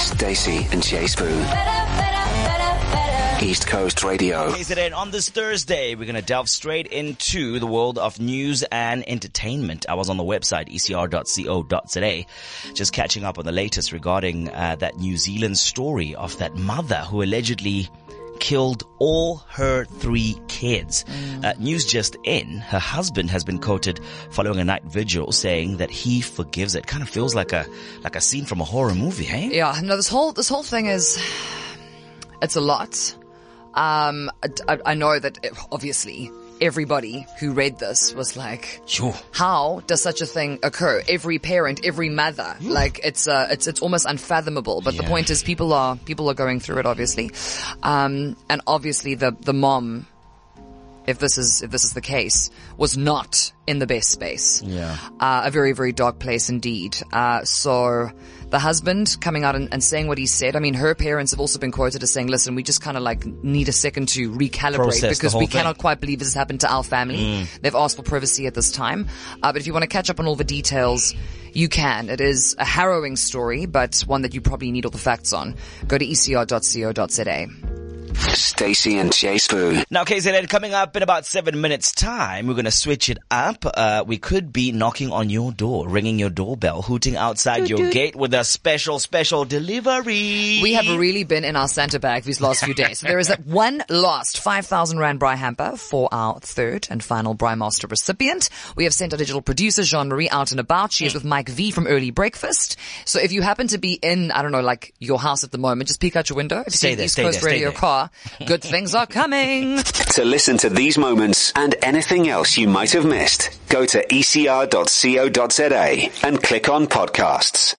Stacey and Jay Spoon. East Coast Radio. KZN, on this Thursday, we're going to delve straight into the world of news and entertainment. I was on the website, ecr.co.za, just catching up on the latest regarding that New Zealand story of that mother who allegedly killed all her 3 kids. News just in, her husband has been quoted following a night vigil saying that he forgives it. Kind of feels like a scene from a horror movie, hey? Yeah, no, this whole thing is, it's a lot. I know that obviously everybody who read this was like, sure, how does such a thing occur? Every parent, every mother, like it's almost unfathomable. But the point is, people are going through it, obviously, and obviously the mom, if this is the case, was not in the best space. Yeah, a very, very dark place indeed. So the husband coming out and saying what he said. I mean, her parents have also been quoted as saying, listen, we just kind of like need a second to recalibrate because we cannot quite believe this has happened to our family. They've asked for privacy at this time. But if you want to catch up on all the details, you can. It is a harrowing story, but one that you probably need all the facts on. Go to ecr.co.za. Stacey and Jay Spoon. Now, KZN, coming up in about 7 minutes' time, we're going to switch it up. We could be knocking on your door, ringing your doorbell, hooting outside your gate with a special delivery. We have really been in our Santa bag these last few days. So there is that one last 5,000 Rand Braai hamper for our third and final Braai Master recipient. We have sent our digital producer, Jean-Marie, out and about. She is with Mike V from Early Breakfast. So if you happen to be in, I don't know, like your house at the moment, just peek out your window. If you see the East Coast Radio car, good things are coming. To listen to these moments and anything else you might have missed, go to ecr.co.za and click on podcasts.